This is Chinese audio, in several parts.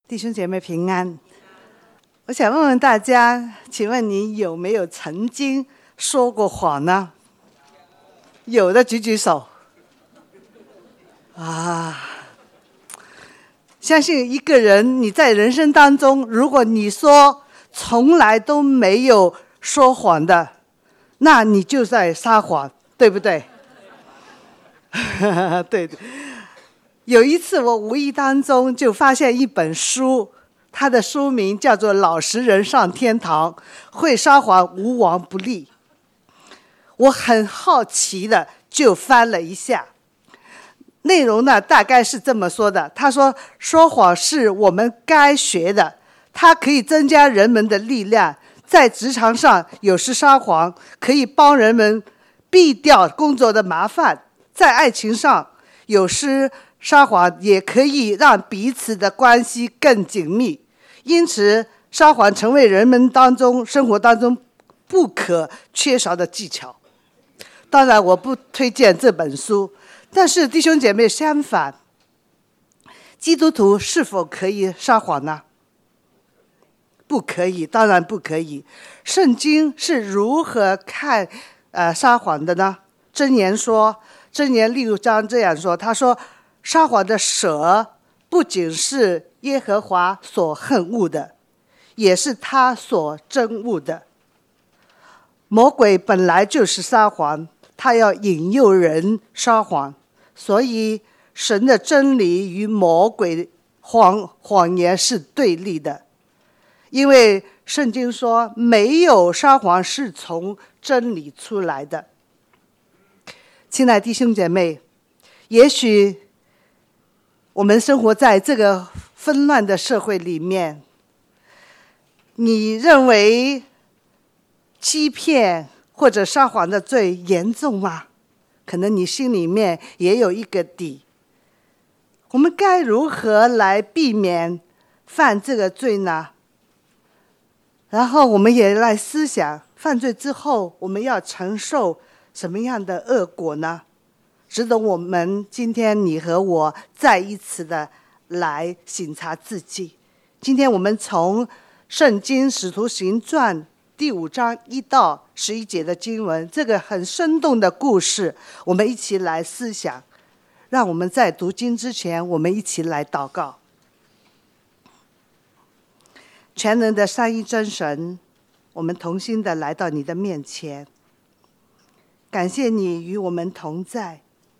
弟兄姐妹平安。我想问问大家，请问你有没有曾经说过谎呢？有的举举手。相信一个人你在人生当中，如果你说从来都没有说谎的，那你就在撒谎，对不对？对。有一次我无意当中就发现一本书，它的书名叫做《老实人上天堂，会撒谎无往不利》。我很好奇的就翻了一下，内容呢大概是这么说的。他说，说谎是我们该学的，它可以增加人们的力量。在职场上，有时撒谎可以帮人们避掉工作的麻烦；在爱情上，有时撒谎也可以让彼此的关系更紧密。因此，撒谎成为人们生活当中不可缺少的技巧。当然，我不推荐这本书，但是弟兄姐妹，相反，基督徒是否可以撒谎呢？不可以，当然不可以。圣经是如何看撒谎的呢？箴言6章这样说，他说，撒谎的舌不仅是耶和华所恨恶的，也是他所憎恶的。魔鬼本来就是撒谎，他要引诱人撒谎，所以神的真理与魔鬼谎言是对立的。因为圣经说，没有撒谎是从真理出来的。亲爱的弟兄姐妹，也许我们生活在这个纷乱的社会里面，你认为欺骗或者撒谎的罪严重吗？可能你心里面也有一个底。我们该如何来避免犯这个罪呢？然后我们也来思想，犯罪之后我们要承受什么样的恶果呢？值得我们今天你和我再一次的来省察自己。今天我们从圣经使徒行传第5章1到11节的经文，这个很生动的故事，我们一起来思想。让我们在读经之前，我们一起来祷告。全能的三一真神，我们同心的来到你的面前，感谢你与我们同在，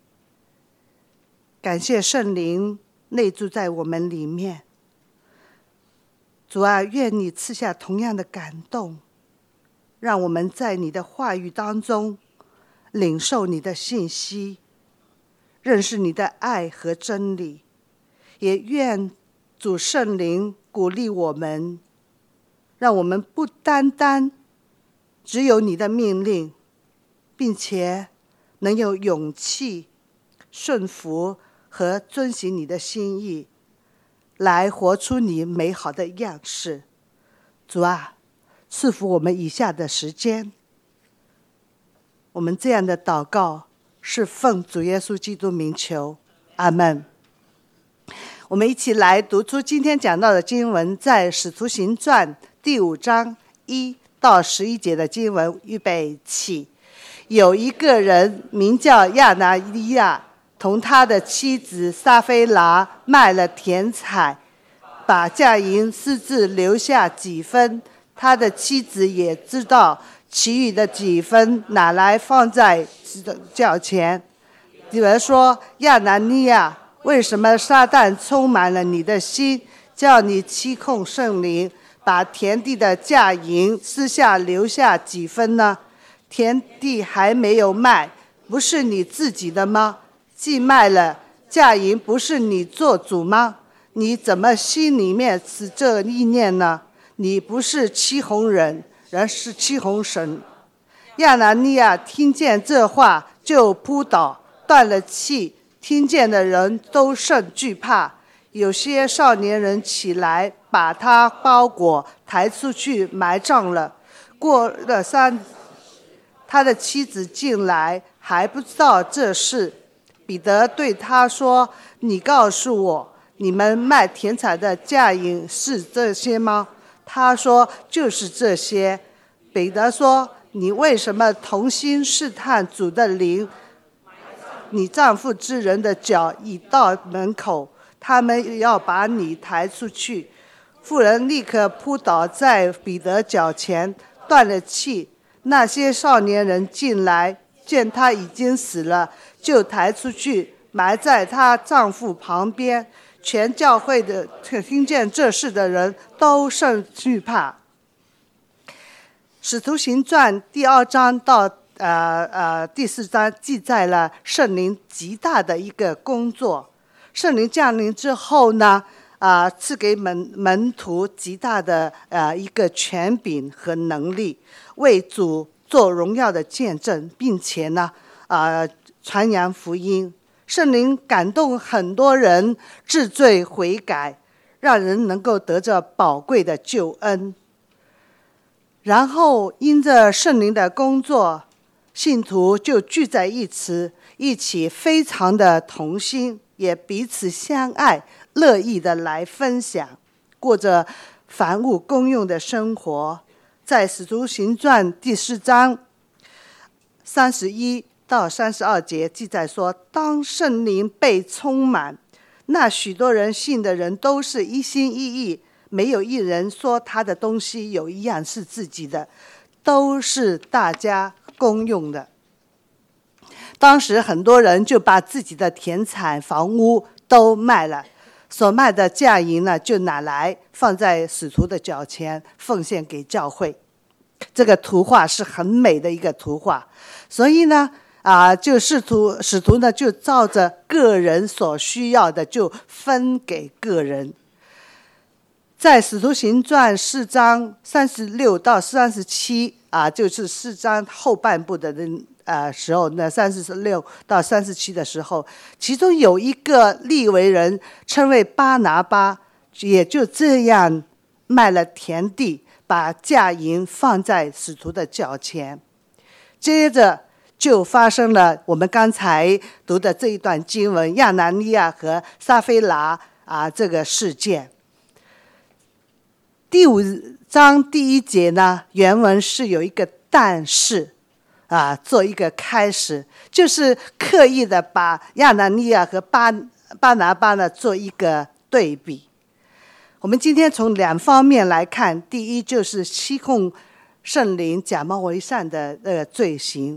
感谢圣灵内住在我们里面。主啊，愿你赐下同样的感动，让我们在你的话语当中领受你的信息，认识你的爱和真理。也愿主圣灵鼓励我们，让我们不单单只有你的命令，并且能有勇气顺服和遵行你的心意，来活出你美好的样式。主啊，赐福我们以下的时间。我们这样的祷告是奉主耶稣基督名求，阿们。我们一起来读出今天讲到的经文，在使徒行传第5章1到11节的经文。预备起。有一个人名叫亚拿尼亚，同他的妻子撒非拿卖了田产，把价银私自留下几分，他的妻子也知道，其余的几分拿来放在脚前。有人说，亚拿尼亚，为什么撒旦充满了你的心，叫你欺控圣灵，把田地的价银私下留下几分呢？田地还没有卖，不是你自己的吗？既卖了，价银不是你做主吗？你怎么心里面持这意念呢？你不是欺哄人，而是欺哄神。亚拿尼亚听见这话，就扑倒，断了气。听见的人都甚惧怕。有些少年人起来，把他包裹抬出去埋葬了。过了3，他的妻子进来，还不知道这事。彼得对他说，你告诉我， 你们卖田产的价银是这些吗？他说就是这些。彼得说，你为什么同心试探主的灵？你丈夫之人的脚已到门口，他们要把你抬出去。妇人立刻扑倒在彼得脚前，断了气。那些少年人进来，见他已经死了，就抬出去，埋在她丈夫旁边。全教会的听见这事的人都甚惧怕。使徒行传第2章到第4章记载了圣灵极大的一个工作。圣灵降临之后呢，赐给门徒极大的一个权柄和能力，为主做荣耀的见证，并且呢传扬福音。圣灵感动很多人治罪悔改，让人能够得着宝贵的救恩。然后因着圣灵的工作，信徒就聚在一起非常的同心，也彼此相爱，乐意的来分享，过着凡物公用的生活。在使徒行传第4章31到32节记载说，当圣灵被充满，那许多人信的人都是一心一意，没有一人说他的东西有一样是自己的，都是大家公用的。当时很多人就把自己的田产房屋都卖了，所卖的价银呢，就拿来放在使徒的脚前，奉献给教会。这个图画是很美的一个图画，所以呢就使徒呢就照着个人所需要的就分给个人。在使徒行传4章36到37就是4章后半部的时候呢，36到37的时候，其中有一个利未人称为巴拿巴，也就这样卖了田地，把价银放在使徒的脚前。接着就发生了我们刚才读的这一段经文，亚拿尼亚和撒非拿这个事件。第5章第1节呢，原文是有一个但是做一个开始，就是刻意的把亚拿尼亚和巴拿巴呢做一个对比。我们今天从2方面来看，第一就是欺哄圣灵、假冒为善的罪行。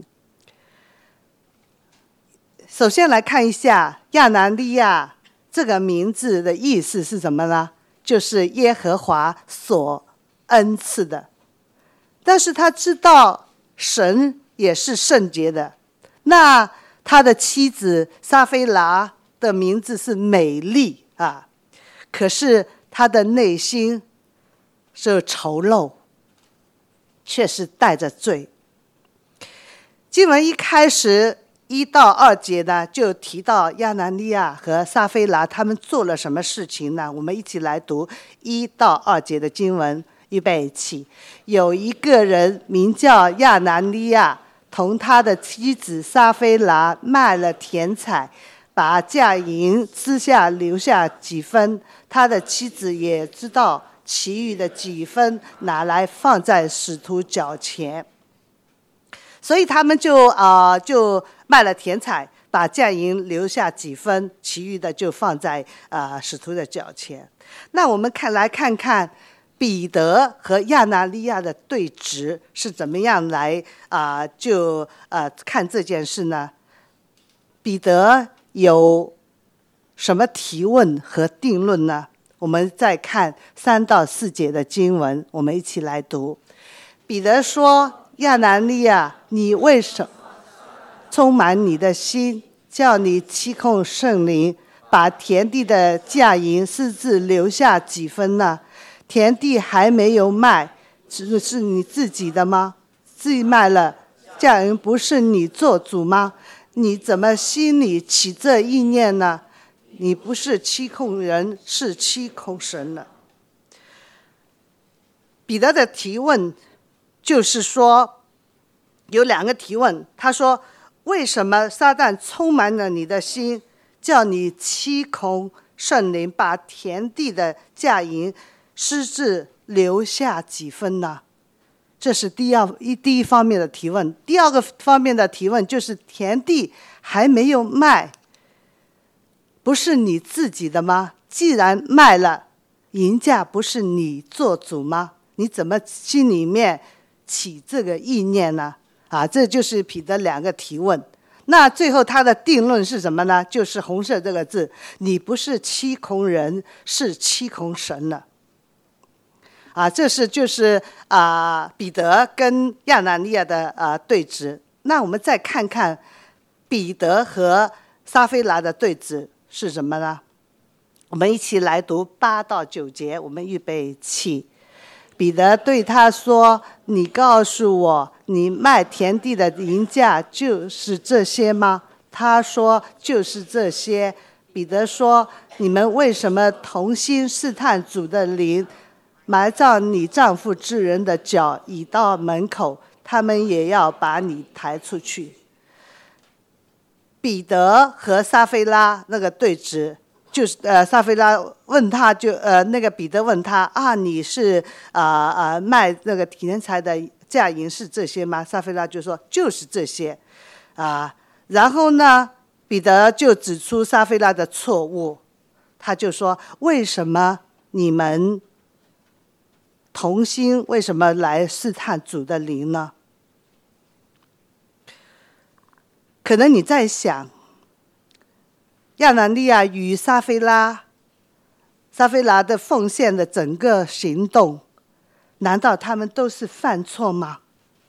首先来看一下亚拿尼亚这个名字的意思是什么呢？就是耶和华所恩赐的。但是他知道神也是圣洁的，那他的妻子撒非拿的名字是美丽可是他的内心是丑陋，却是带着罪。经文一开始1到2节呢，就提到亚拿尼亚和撒非拿他们做了什么事情呢？我们一起来读1到2节的经文，预备起。有一个人名叫亚拿尼亚，同他的妻子撒非拿卖了田产，把价银私下留下几分，他的妻子也知道，其余的几分拿来放在使徒脚前。所以他们就卖了田产，把价银留下几分，其余的就放在使徒的脚前。那我们来看看彼得和亚拿尼亚的对质是怎么样来看这件事呢？彼得有什么提问和定论呢？我们再看3到4节的经文，我们一起来读。彼得说，亚拿尼亚，你为什么充满你的心，叫你欺哄圣灵，把田地的价银私自留下几分呢？田地还没有卖，是你自己的吗？自己卖了，价银不是你做主吗？你怎么心里起这意念呢？你不是欺哄人，是欺哄神了。彼得的提问就是说有2个提问，他说，为什么撒旦充满了你的心， 叫你欺空圣灵，把田地的价银私自留下几分呢？这是第一方面的提问。第二个方面的提问就是田地还没有卖，不是你自己的吗？既然卖了，银价不是你做主吗？你怎么心里面起这个意念呢？这就是彼得两个提问。那最后他的定论是什么呢？就是红色这个字，你不是欺空人，是欺空神了。这就是彼得跟亚拿尼亚的对峙。那我们再看看彼得和撒非拿的对峙是什么呢？我们一起来读8到9节，我们预备起。彼得对他说：你告诉我，你卖田地的银价就是这些吗？他说：就是这些。彼得说：你们为什么同心试探主的灵，埋葬你丈夫之人的脚已到门口，他们也要把你抬出去。彼得和撒非拉那个对峙，就是撒非拉问他，那个彼得问他你是卖那个田财的价银是这些吗？撒非拉就说就是这些然后呢，彼得就指出撒非拉的错误，他就说为什么你们同心，为什么来试探主的灵呢？可能你在想，亚拿尼亚与撒非拉的奉献的整个行动，难道他们都是犯错吗？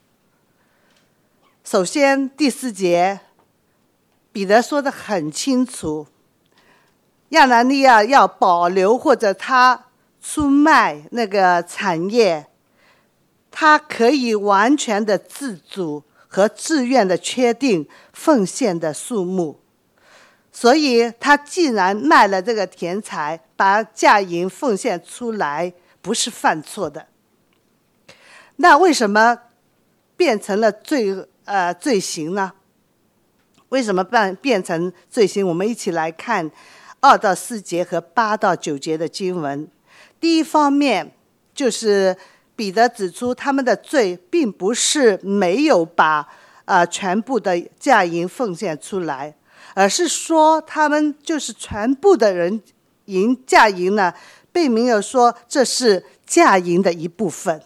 首先第4节彼得说得很清楚，亚拿尼亚要保留或者他出卖那个产业，他可以完全的自主和自愿的确定奉献的数目，所以他既然卖了这个田财，把价银奉献出来，不是犯错的。那为什么变成了罪行呢？为什么变成罪行？我们一起来看2到4节和8到9节的经文。第一方面就是彼得指出他们的罪并不是没有把全部的价银奉献出来，而是说他们就是全部的人价银呢，并没有说这是价银的一部分。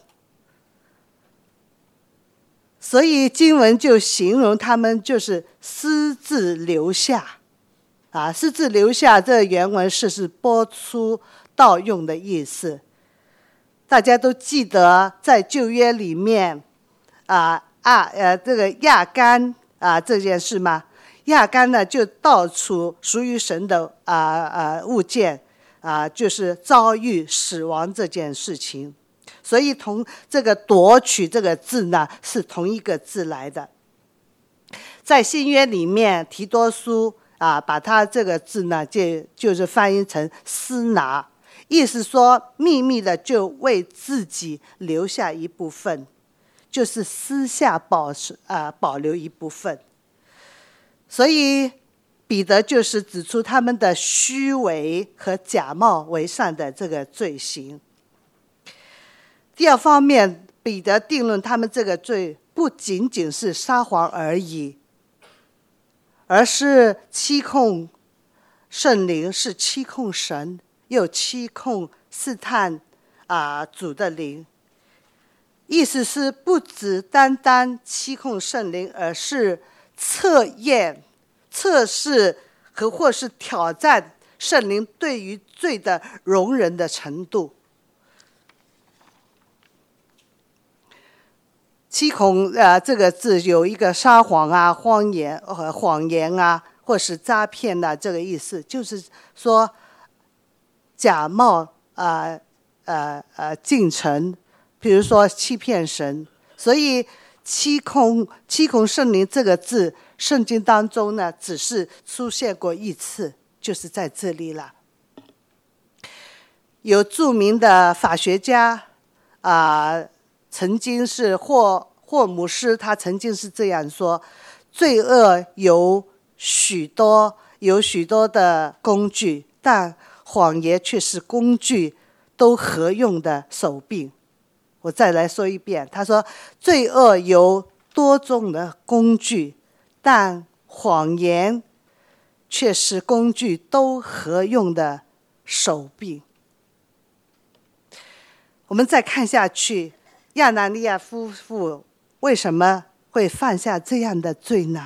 所以经文就形容他们就是私自留下私自留下，这原文是播出盗用的意思。大家都记得在旧约里面这个亚干这件事吗？亚干呢就盗取属于神的物件就是遭遇死亡这件事情，所以同这个夺取这个字呢是同一个字来的。在新约里面提多书把它这个字呢就是翻译成私拿，意思说秘密的就为自己留下一部分，就是私下保留一部分。所以彼得就是指出他们的虚伪和假冒为善的这个罪行。第二方面，彼得定论他们这个罪不仅仅是撒谎而已，而是欺控圣灵，是欺控神，又欺控试探主的灵。意思是不只单单欺控圣灵，而是测试或是挑战圣灵对于罪的容忍的程度。欺恐这个字有一个撒谎谎言或是诈骗这个意思，就是说假冒进城，比如说欺骗神。所以欺恐圣灵这个字，圣经当中呢只是出现过一次，就是在这里了。有著名的法学家曾经是霍姆斯，他曾经是这样说：罪恶有许多有许多的工具，但谎言却是工具都合用的手柄。我再来说一遍，他说罪恶有多种的工具，但谎言却是工具都合用的手柄。我们再看下去，亚拿尼亚夫妇为什么会犯下这样的罪呢？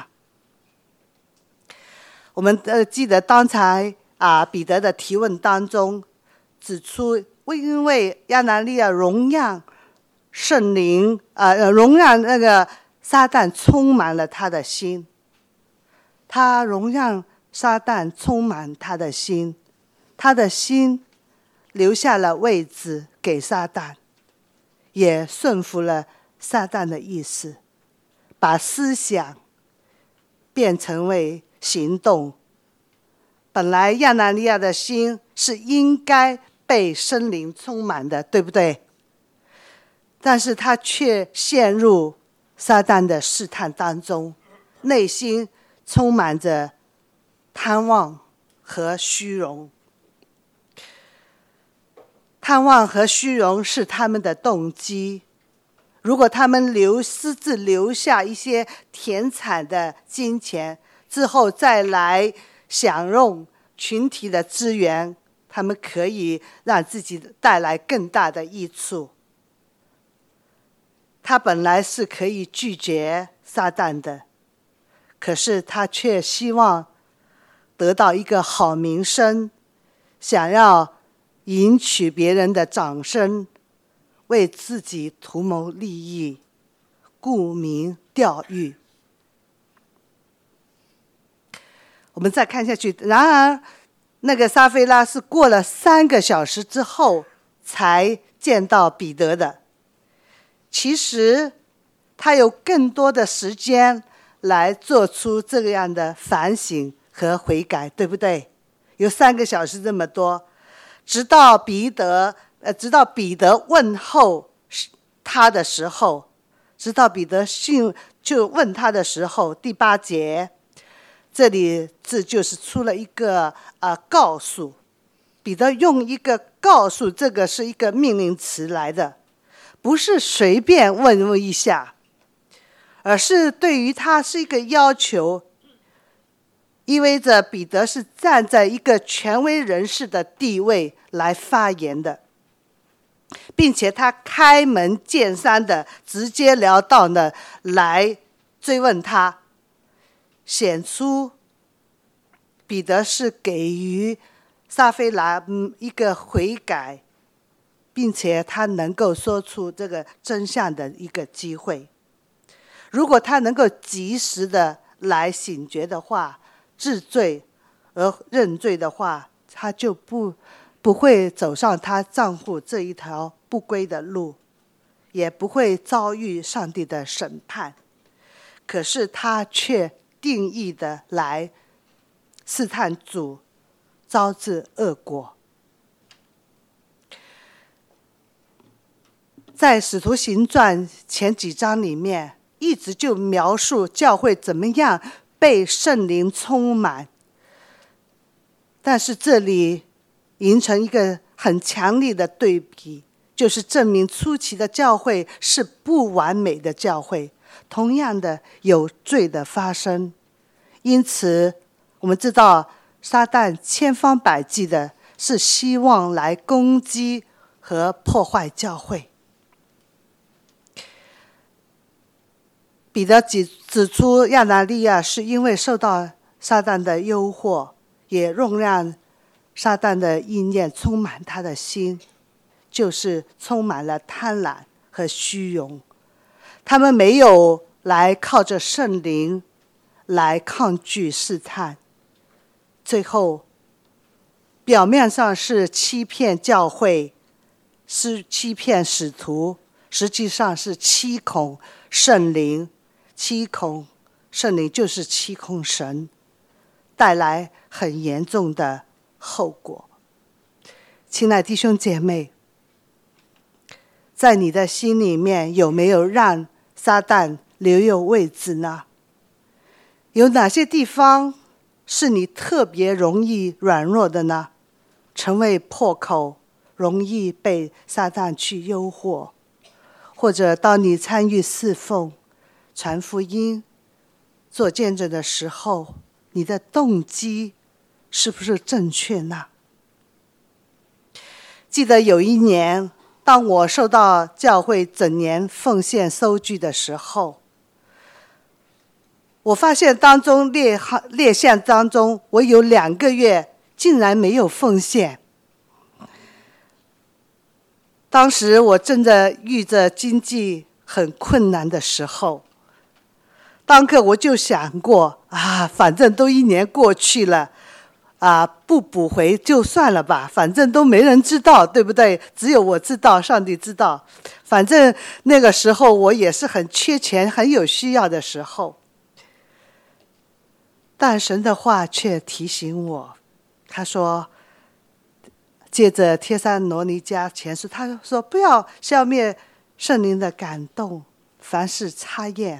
我们记得刚才彼得的提问当中指出，因为亚拿尼亚容让圣灵容让那个撒旦充满了他的心，他容让撒旦充满他的心，他的心留下了位置给撒旦，也顺服了撒旦的意思，把思想变成为行动。本来亚拿尼亚的心是应该被圣灵充满的，对不对？但是他却陷入撒旦的试探当中，内心充满着贪妄和虚荣。贪妄和虚荣是他们的动机。如果他们私自留下一些田产的金钱，之后再来享用群体的资源，他们可以让自己带来更大的益处。他本来是可以拒绝撒旦的，可是他却希望得到一个好名声，想要赢取别人的掌声，为自己图谋利益，沽名钓誉。我们再看下去，然而那个撒非拉是过了3个小时之后才见到彼得的。其实他有更多的时间来做出这样的反省和悔改，对不对？有3个小时这么多，直到彼得问候他的时候，直到彼得就问他的时候，第8节，这里这就是出了一个告诉。彼得用一个告诉，这个是一个命令词来的，不是随便问一下，而是对于他是一个要求，意味着彼得是站在一个权威人士的地位来发言的，并且他开门见山的直截了当的来追问他，显出彼得是给予撒非拉一个悔改，并且他能够说出这个真相的一个机会。如果他能够及时的来醒觉的话，治罪而认罪的话，他就不会走上他丈夫这一条不归的路，也不会遭遇上帝的审判。可是他却定义的来试探主，招致恶果。在使徒行传前几章里面，一直就描述教会怎么样被圣灵充满，但是这里形成一个很强烈的对比，就是证明初期的教会是不完美的教会，同样的有罪的发生。因此我们知道撒旦千方百计的是希望来攻击和破坏教会。彼得指出亚拿尼亚是因为受到撒旦的诱惑，也容让撒旦的意念充满他的心，就是充满了贪婪和虚荣。他们没有来靠着圣灵来抗拒试探，最后表面上是欺骗教会，是欺骗使徒，实际上是欺恐圣灵。欺恐圣灵就是欺恐神，带来很严重的后果。亲爱的弟兄姐妹，在你的心里面有没有让撒旦留有位置呢？有哪些地方是你特别容易软弱的呢？成为破口，容易被撒旦去诱惑？或者当你参与侍奉、传福音、做见证的时候，你的动机是不是正确呢？记得有一年，当我收到教会整年奉献收据的时候，我发现当中列项当中，我有2个月竟然没有奉献。当时我正在遇着经济很困难的时候，当刻我就想过反正都1年过去了，不补回就算了吧，反正都没人知道，对不对？只有我知道，上帝知道。反正那个时候我也是很缺钱、很有需要的时候。但神的话却提醒我，他说，借着帖撒罗尼迦前书，他说不要消灭圣灵的感动，凡事查验，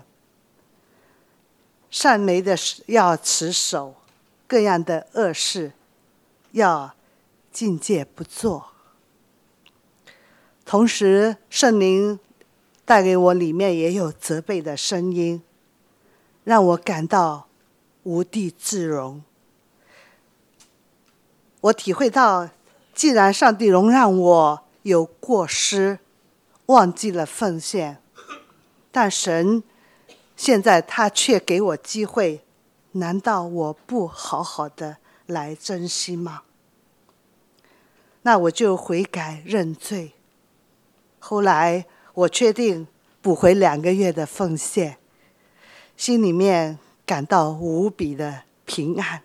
善美的事要持守，各样的恶事要禁戒不做。同时圣灵带给我里面也有责备的声音，让我感到无地自容。我体会到，既然上帝容让我有过失，忘记了奉献，但神现在他却给我机会，难道我不好好的来珍惜吗？那我就悔改认罪。后来我确定补回2个月的奉献，心里面感到无比的平安。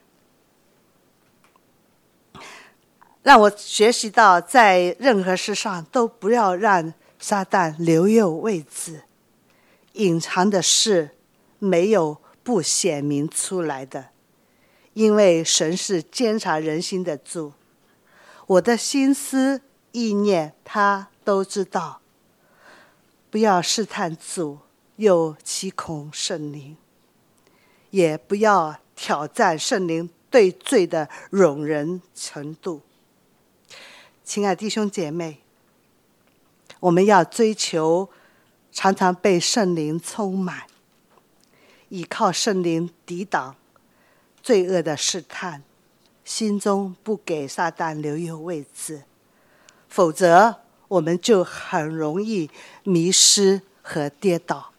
让我学习到，在任何事上都不要让撒旦留有位置，隐藏的事没有不显明出来的，因为神是监察人心的主，我的心思意念他都知道。不要试探主，又欺恐圣灵，也不要挑战圣灵对罪的容忍程度。亲爱的弟兄姐妹，我们要追求常常被圣灵充满，依靠圣灵抵挡罪恶的试探，心中不给撒旦留有位置，否则我们就很容易迷失和跌倒。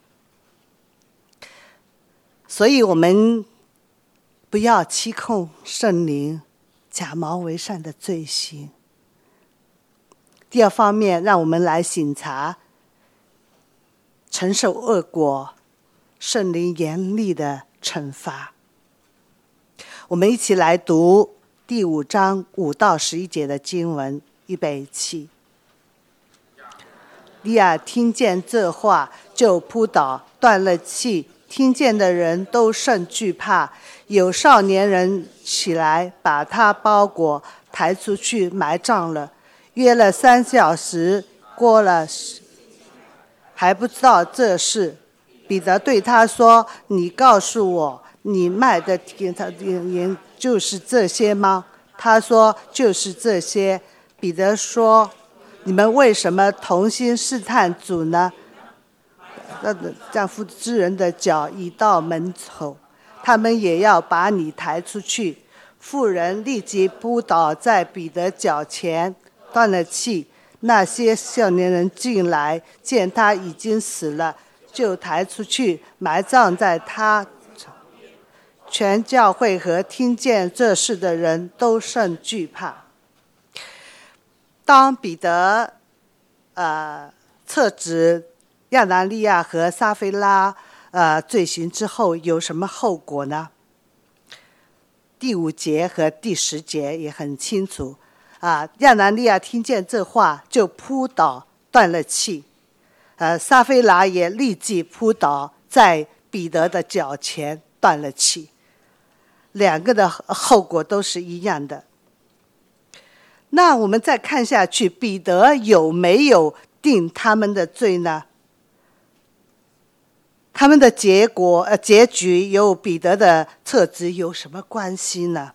所以我们不要欺控圣灵假冒为善的罪行。第二方面，让我们来省察承受恶果，圣灵严厉的惩罚。我们一起来读第5章5到11节的经文，预备起。利亚听见这话，就扑倒，断了气。听见的人都甚惧怕。有少年人起来，把他包裹抬出去埋葬了。约了3小时过了，还不知道这事。彼得对他说：“你告诉我，你卖的银就是这些吗？”他说：“就是这些。”彼得说：“你们为什么同心试探主呢？”丈夫之人的脚已到门口，他们也要把你抬出去。妇人立即扑倒在彼得脚前，断了气。那些少年人进来，见他已经死了，就抬出去埋葬在他。全教会和听见这事的人都甚惧怕。当彼得撤职亚拿利亚和撒非拉罪行之后，有什么后果呢？第5节和第10节也很清楚。亚拿利亚听见这话，就扑倒断了气。撒非拉也立即扑倒在彼得的脚前断了气。2个的后果都是一样的。那我们再看下去，彼得有没有定他们的罪呢？ 他们的结局有彼得的特质有什么关系呢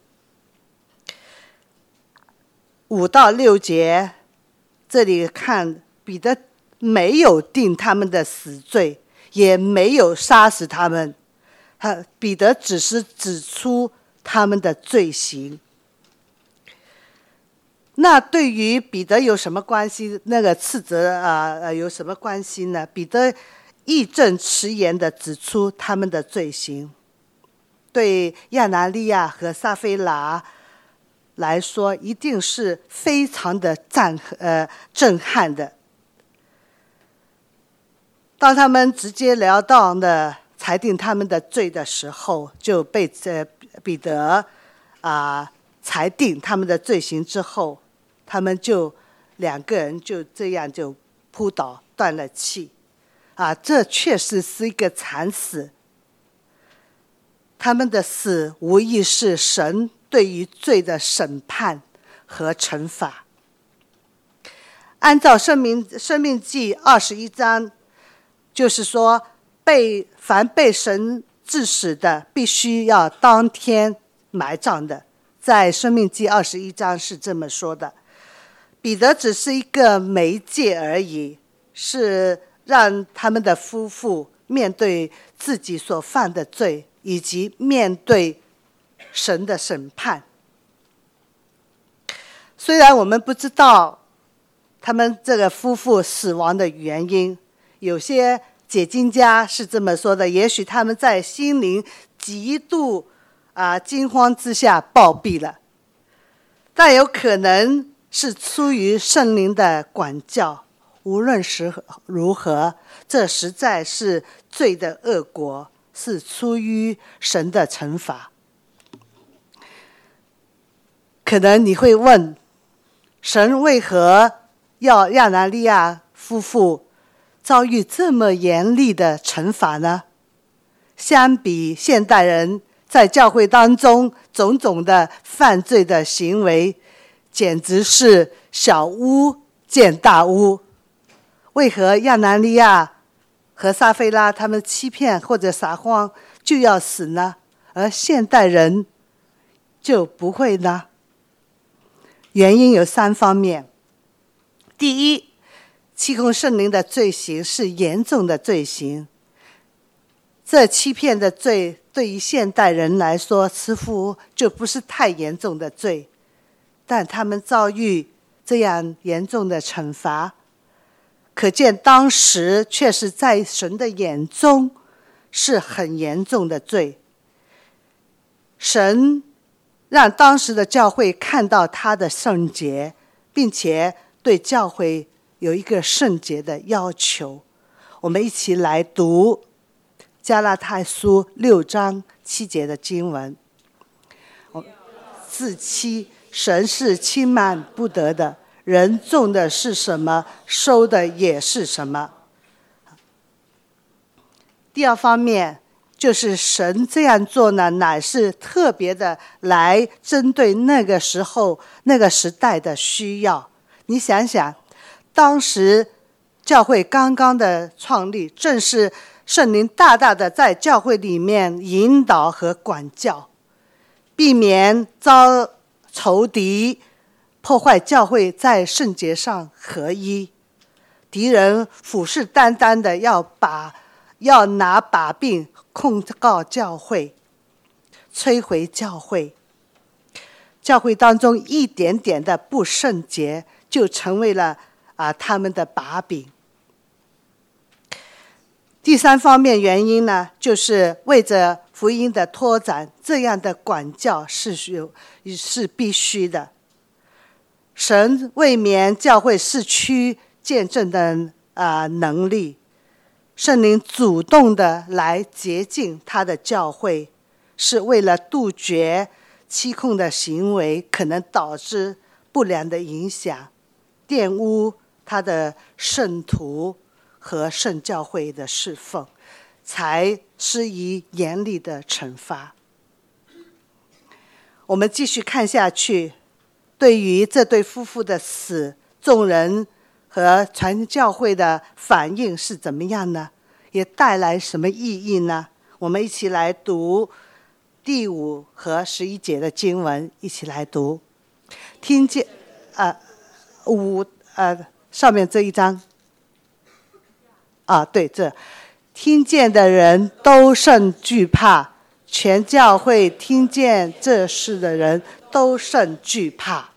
？5到6节，这里看彼得没有定他们的死罪，也没有杀死他们，彼得只是指出他们的罪行。那对于彼得有什么关系？那个斥责有什么关系呢？彼得义正辞严地指出他们的罪行，对亚拿利亚和撒非拿来说一定是非常的震撼的。当他们直截了当的裁定他们的罪的时候，就被彼得裁定他们的罪行之后，他们就2个人就这样就扑倒断了气。这确实是一个惨死。他们的死无疑是神对于罪的审判和惩罚。按照生命记21章，就是说凡被神治死的必须要当天埋葬的，在生命记21章是这么说的。彼得只是一个媒介而已，是让他们的夫妇面对自己所犯的罪，以及面对神的审判。虽然我们不知道他们这个夫妇死亡的原因，有些解经家是这么说的：也许他们在心灵极度惊慌之下暴毙了，但有可能是出于圣灵的管教。无论是如何，这实在是罪的恶果，是出于神的惩罚。可能你会问，神为何要亚拿利亚夫妇遭遇这么严厉的惩罚呢？相比现代人在教会当中种种的犯罪的行为，简直是小巫见大巫。为何亚拿利亚和撒非拉他们欺骗或者撒谎就要死呢？而现代人就不会呢？原因有3方面。第一，欺哄圣灵的罪行是严重的罪行。这欺骗的罪对于现代人来说似乎就不是太严重的罪，但他们遭遇这样严重的惩罚，可见当时却是在神的眼中是很严重的罪。神让当时的教会看到他的圣洁，并且对教会有一个圣洁的要求。我们一起来读加拉太书6章7节的经文。自欺，神是轻慢不得的，人种的是什么，收的也是什么。第2方面，就是神这样做呢，乃是特别的来针对那个时候那个时代的需要。你想想，当时教会刚刚的创立，正是圣灵大大的在教会里面引导和管教，避免遭仇敌破坏教会在圣洁上合一。敌人虎视眈眈的要拿把柄控告教会，摧毁教会。教会当中一点点的不圣洁，就成为了他们的把柄。第3方面原因呢，就是为着福音的拓展，这样的管教是必须的。神未免教会失去见证的能力，圣灵主动的来洁净他的教会，是为了杜绝欺控的行为可能导致不良的影响，玷污他的圣徒和圣教会的侍奉，才施以严厉的惩罚。我们继续看下去，对于这对夫妇的死，众人和全教会的反应是怎么样呢？ 也带来什么意义呢？我们一起来读第5和11节的经文，一起来读。听见上面这一章对，这听见的人都甚惧怕，全教会听见这事的人都甚惧怕。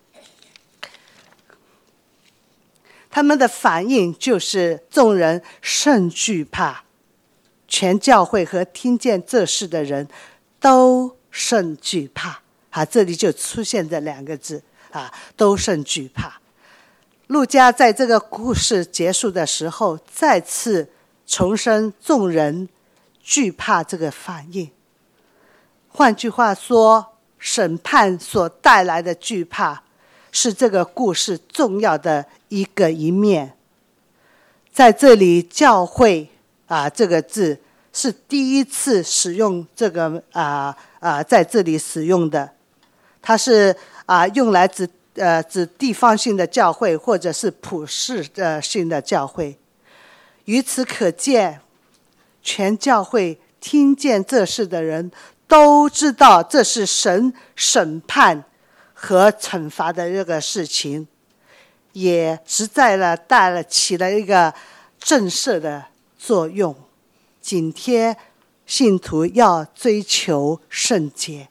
他们的反应就是众人甚惧怕，全教会和听见这事的人都甚惧怕。这里就出现这2个字都甚惧怕。路加在这个故事结束的时候，再次重申众人惧怕这个反应。换句话说，审判所带来的惧怕是这个故事重要的一面。在这里，教会这个字是第一次使用这个在这里使用的，它是用来指地方性的教会或者是普世性的教会。由此可见，全教会听见这事的人都知道这是神审判和惩罚的这个事情，也实在起了一个震慑的作用，紧贴信徒要追求圣洁。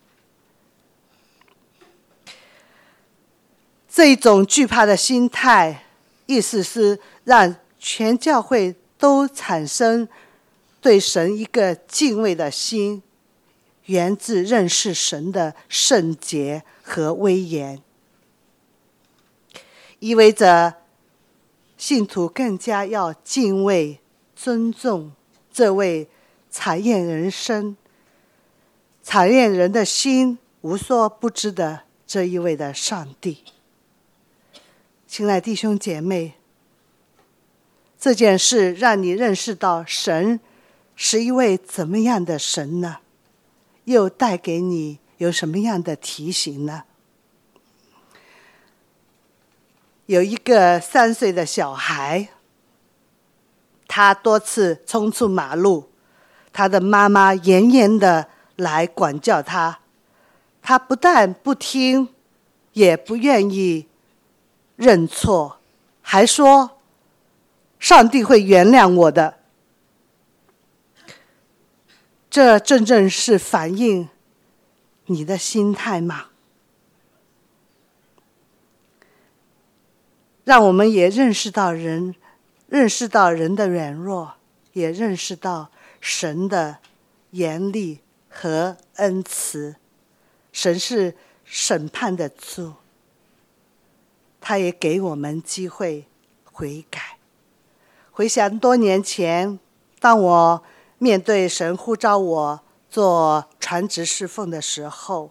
这一种惧怕的心态，意思是让全教会都产生对神一个敬畏的心，源自认识神的圣洁和威严，意味着信徒更加要敬畏、尊重这位查验人生、查验人的心无所不知的这一位的上帝。亲爱弟兄姐妹，这件事让你认识到神是一位怎么样的神呢？又带给你有什么样的提醒呢？有一个3岁的小孩，他多次冲出马路，他的妈妈严严的来管教他，他不但不听，也不愿意认错，还说上帝会原谅我的。这真正是反映你的心态吗？让我们也认识到人的软弱，也认识到神的严厉和恩慈。神是审判的主，他也给我们机会悔改。回想多年前，当我面对神呼召我做传职侍奉的时候，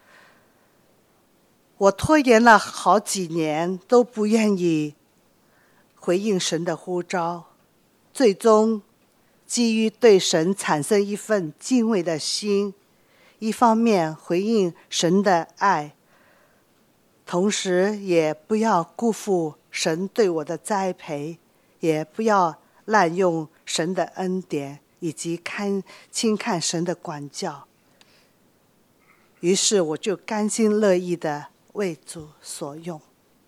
我拖延了好几年，都不愿意回应神的呼召。最终基于对神产生一份敬畏的心，一方面回应神的爱，同时也不要辜负神对我的栽培，也不要滥用神的恩典以及轻看神的管教。于是我就甘心乐意的为主所用。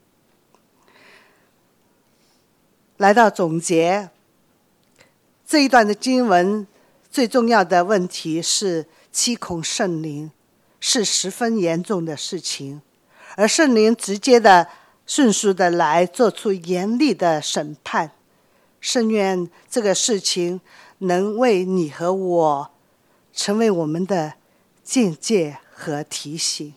来到总结，这一段的经文最重要的问题是欺恐圣灵是十分严重的事情，而圣灵直接的迅速的来做出严厉的审判。圣愿这个事情能为你和我成为我们的见解和提醒。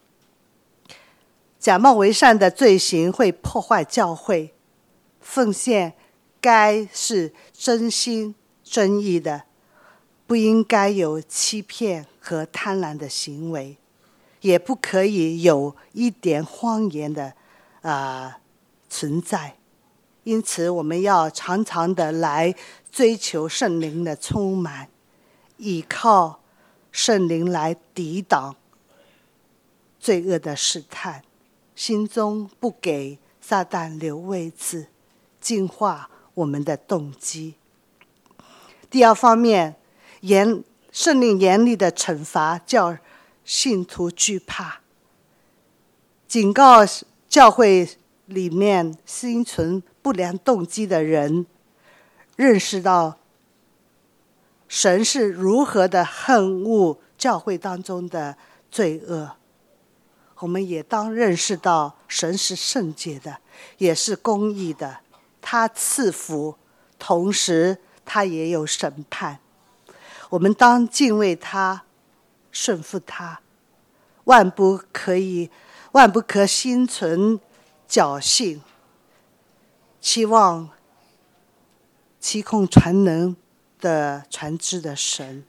假冒为善的罪行会破坏教会，奉献该是真心真意的，不应该有欺骗和贪婪的行为，也不可以有一点谎言的存在。因此我们要常常的来追求圣灵的充满，依靠圣灵来抵挡罪恶的试探，心中不给撒旦留位置，净化我们的动机。 第二方面，圣灵严厉的惩罚叫信徒惧怕，警告教会里面心存不良动机的人，认识到神是如何的恨恶教会当中的罪恶。我们也当认识到神是圣洁的，也是公义的，他赐福，同时他也有审判。我们当敬畏他，顺服他，万不可心存侥幸，期望其控全能的全知的神。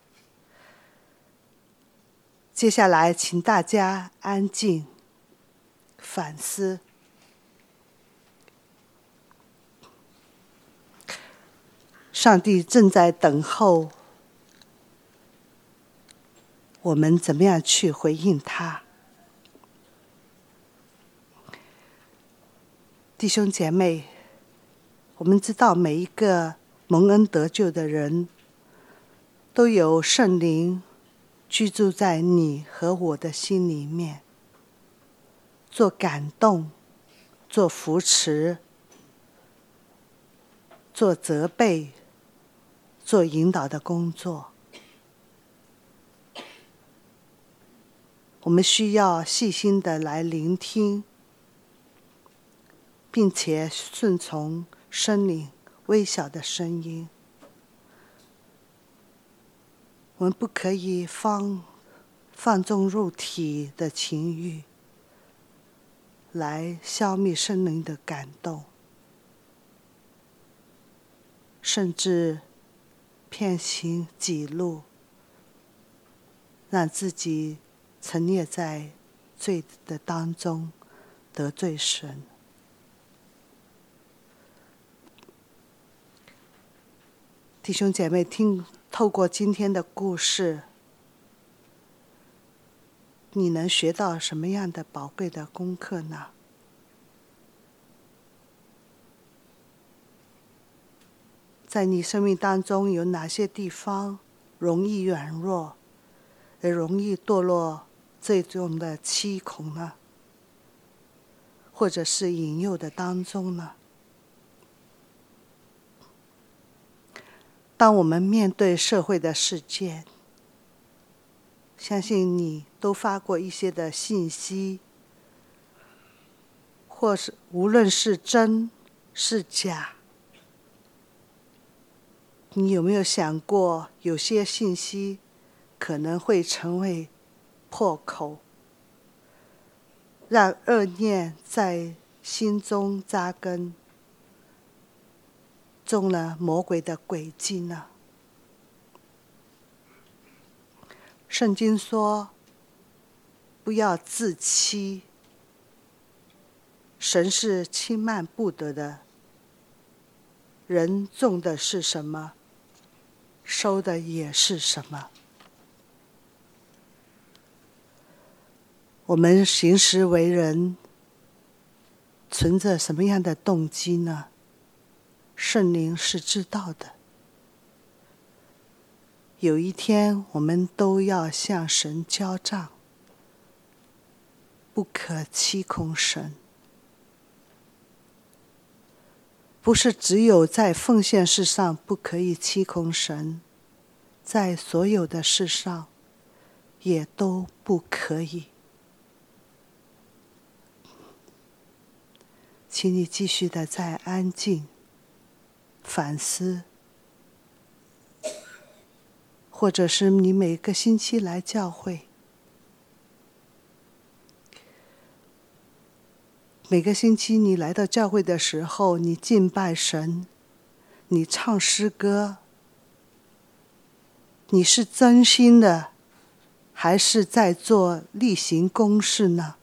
接下来请大家安静反思。上帝正在等候我们怎么样去回应他。弟兄姐妹，我们知道每一个蒙恩得救的人都有圣灵居住在你和我的心里面，做感动，做扶持，做责备，做引导的工作。我们需要细心的来聆听，并且顺从圣灵微小的声音。我们不可以放纵肉体的情欲，来消灭圣灵的感动，甚至偏行己路，让自己沉溺在罪的当中，得罪神。弟兄姐妹，透过今天的故事，你能学到什么样的宝贵的功课呢？在你生命当中有哪些地方容易软弱，也容易堕落这种的欺恐呢？或者是引诱的当中呢？当我们面对社会的事件，相信你都发过一些的信息，或是无论是真是假，你有没有想过，有些信息可能会成为破口，让恶念在心中扎根，中了魔鬼的诡计呢？圣经说，不要自欺，神是轻慢不得的，人种的是什么，收的也是什么。我们行事为人，存着什么样的动机呢？圣灵是知道的。有一天，我们都要向神交账，不可欺空神。不是只有在奉献事上不可以欺空神，在所有的事上也都不可以。请你继续的再安静反思，或者是你每个星期来教会，每个星期你来到教会的时候，你敬拜神，你唱诗歌，你是真心的，还是在做例行公事呢？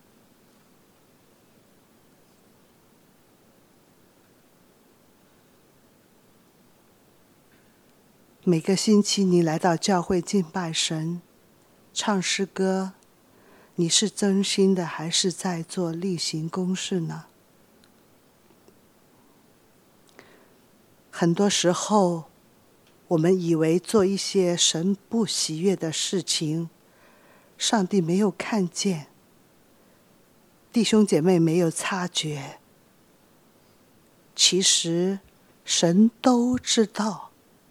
每个星期你来到教会敬拜神，唱诗歌，你是真心的还是在做例行公事呢？很多时候我们以为做一些神不喜悦的事情，上帝没有看见，弟兄姐妹没有察觉，其实神都知道。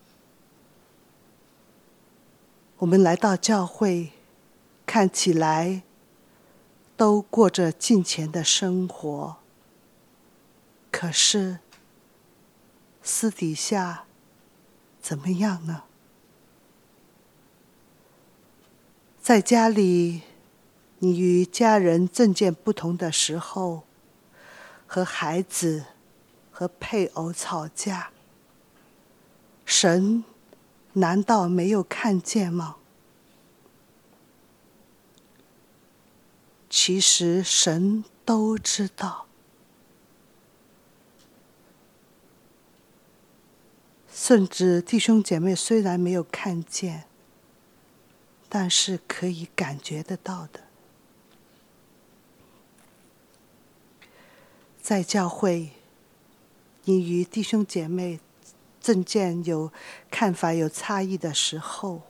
我们来到教会，看起来都过着敬虔的生活，可是私底下怎么样呢？在家里，你与家人政见不同的时候，和孩子、和配偶吵架，神难道没有看见吗？其实神都知道。甚至弟兄姐妹虽然没有看见，但是可以感觉得到的。在教会，你与弟兄姐妹政见有看法有差异的时候，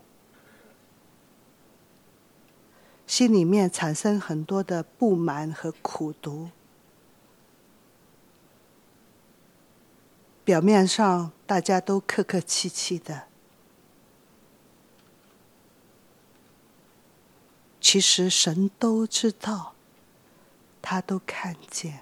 心里面产生很多的不满和苦毒。表面上大家都客客气气的，其实神都知道，他都看见。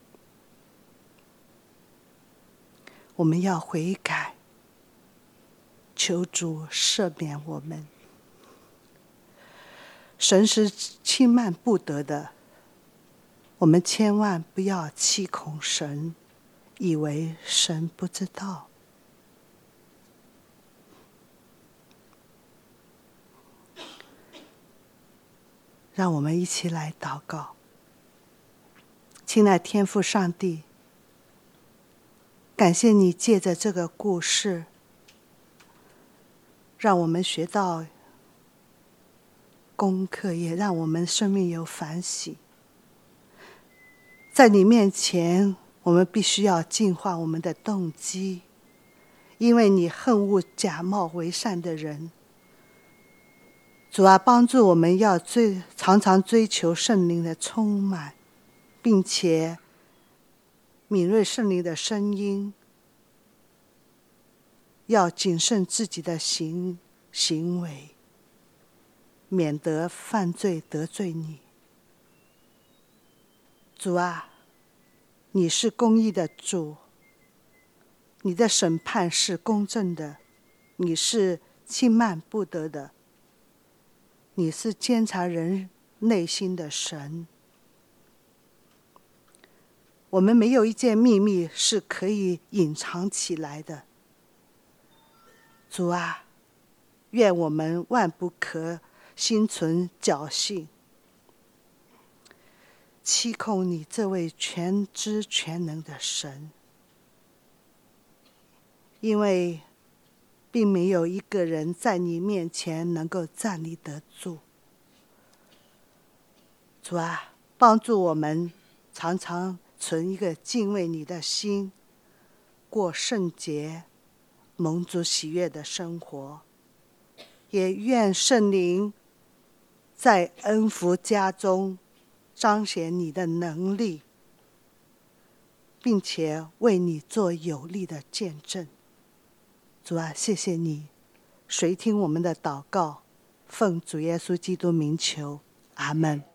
我们要悔改，求主赦免我们。神是轻慢不得的，我们千万不要欺恐神，以为神不知道。让我们一起来祷告。亲爱天父上帝，感谢你借着这个故事，让我们学到功课，也让我们生命有反省。在你面前，我们必须要净化我们的动机，因为你恨恶假冒为善的人。主啊，帮助我们要常常追求圣灵的充满，并且敏锐圣灵的声音，要谨慎自己的行为，免得犯罪得罪你。主啊，你是公义的主，你的审判是公正的，你是轻慢不得的，你是监察人内心的神。我们没有一件秘密是可以隐藏起来的。主啊，愿我们万不可心存侥幸，欺控你这位全知全能的神，因为并没有一个人在你面前能够站立得住。主啊，帮助我们常常存一个敬畏你的心，过圣洁、蒙主喜悦的生活。也愿圣灵在恩福家中彰显你的能力，并且为你做有力的见证。主啊，谢谢你，垂听我们的祷告，奉主耶稣基督名求，阿们。